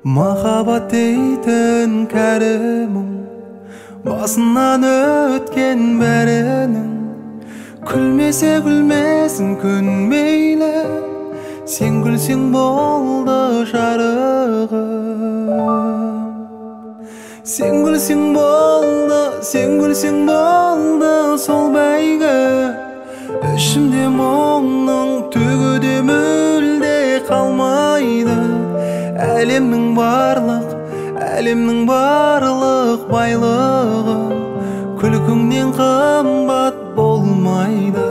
Махаббат дейтін кәрі мұң, басынан өткен бәрінің. Күлмесе күлмесін күн мейлі, сен күлсең болды жарығым. Сен күлсең болды сол бәйгі. Ішімде мұңның түгі де мүлде қалмайды. Әлемнің барлық байлығы күлкіңнен қымбат болмайды.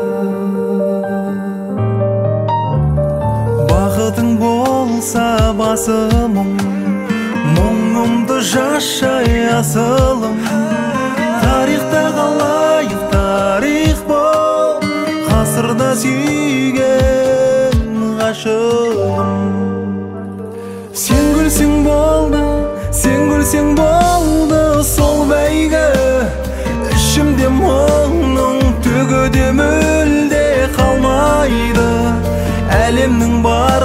Бақытың болса басымың, мұңымды жашай асылым. Тарихта қалайық тарих бол, ғасырда сүйген ғашығым. Сен күлсең болды сол бәйгі. Ішімде мұңның түгі де мүлде қалмайды. Әлемнің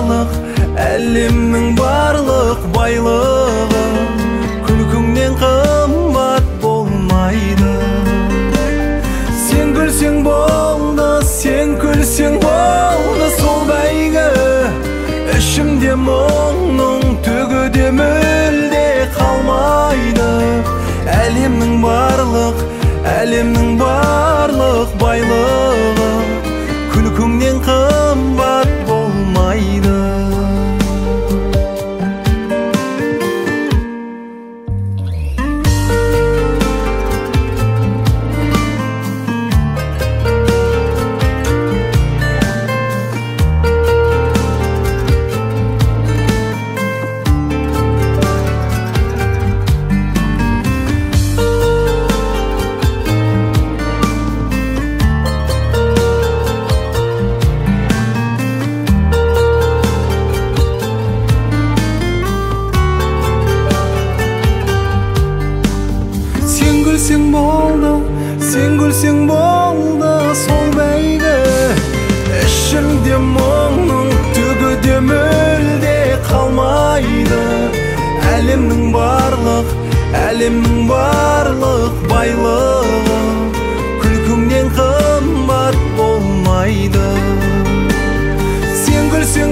барлық байлығы күлкіңнен қымбат болмайды. Сен күлсең болды сол бәйгі. Ішімде мұңның түгі де мүлде қалмайды. Әлемнің барлық байлығы күлкіңнен қымбат болмайды. Сен күлсең болды сол бәйгі. Ішімде мұңның түгі де мүлде қалмайды. Әлемнің барлық байлығы күлкіңнен қымбат болмайды. Сен күлсең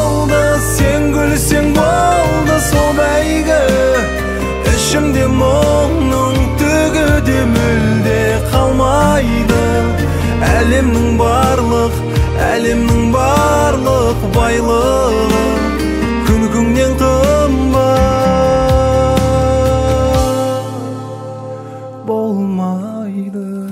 болды сол бәйгі. Ішімде мұңның түгі де мүлде қалмайды. Әлемнің барлық байлығы күлкіңнен қымбат болмайды.